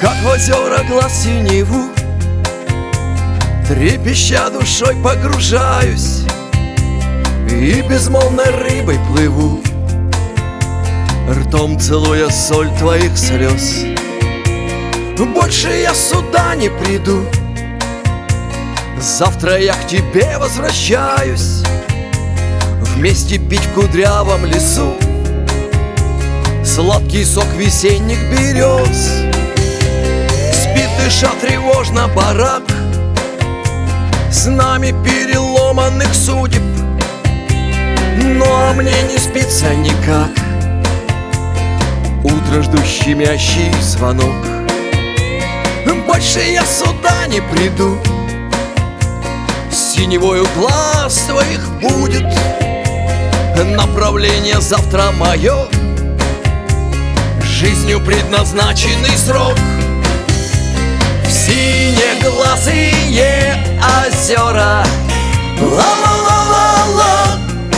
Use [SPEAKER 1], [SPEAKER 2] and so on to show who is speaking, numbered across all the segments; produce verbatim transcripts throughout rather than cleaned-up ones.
[SPEAKER 1] Как в озера глаз синеву, трепеща душой погружаюсь и безмолвной рыбой плыву, ртом целуя соль твоих слез. Больше я сюда не приду, завтра я к тебе возвращаюсь, вместе пить в кудрявом лесу сладкий сок весенних берез. Спит, дыша тревожно барак, с нами переломанных судеб, ну а мне не спится никак. Утро жду щемящий звонок. Больше я сюда не приду, синевою глаз твоих будет направление завтра мое, жизнью предназначенный срок. Синеглазые озера, ла-ла-ла-ла-ла,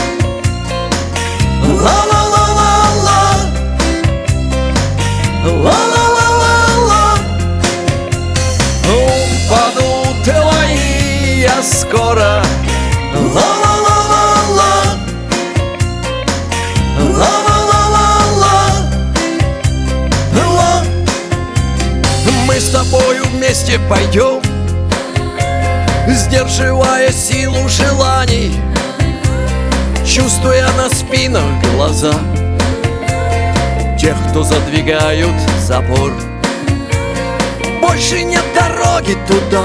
[SPEAKER 1] ла-ла-ла-ла-ла, ла-ла-ла-ла-ла. Упадут твои я скоро, ла-ла-ла-ла-ла, ла-ла-ла-ла-ла. Мы с тобою вместе пойдем, сдерживая силу желаний, чувствуя на спинах глаза тех, кто задвигают забор. Больше нет дороги туда,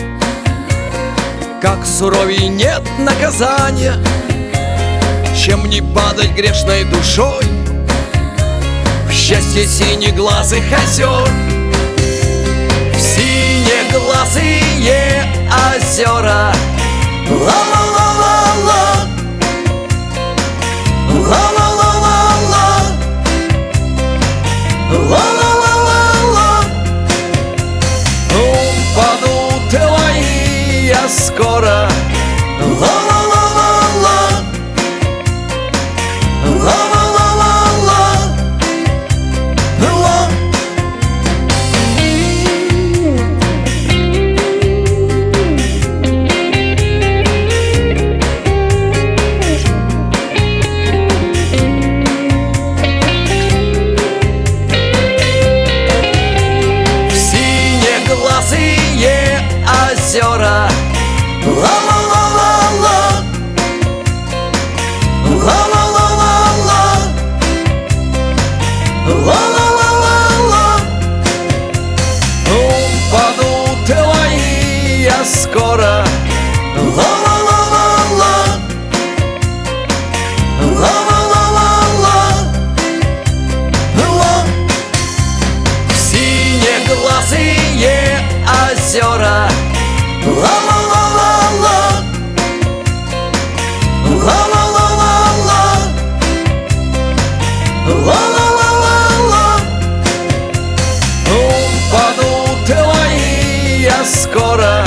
[SPEAKER 1] как суровей нет наказания, чем не падать грешной душой в счастье синеглазых озер. Синеглазые озера, ла-ла-ла-ла-ла, ла-ла-ла-ла-ла, ла-ла-ла-ла-ла. Упадут твои я скоро, ла-ла-ла-ла-ла, ла-ла-ла-ла-ла, ла. Синеглазые озера, ла-ла-ла-ла-ла, ла-ла-ла-ла-ла, ла-ла-ла-ла-ла. Упадут твои я скоро, ла-ла-ла-ла-ла, ла-ла-ла-ла-ла, ла. Синеглазые озера, ла-ла-ла-ла-ла, ла-ла-ла-ла-ла, ла-ла-ла-ла-ла. Упадут твои я скоро,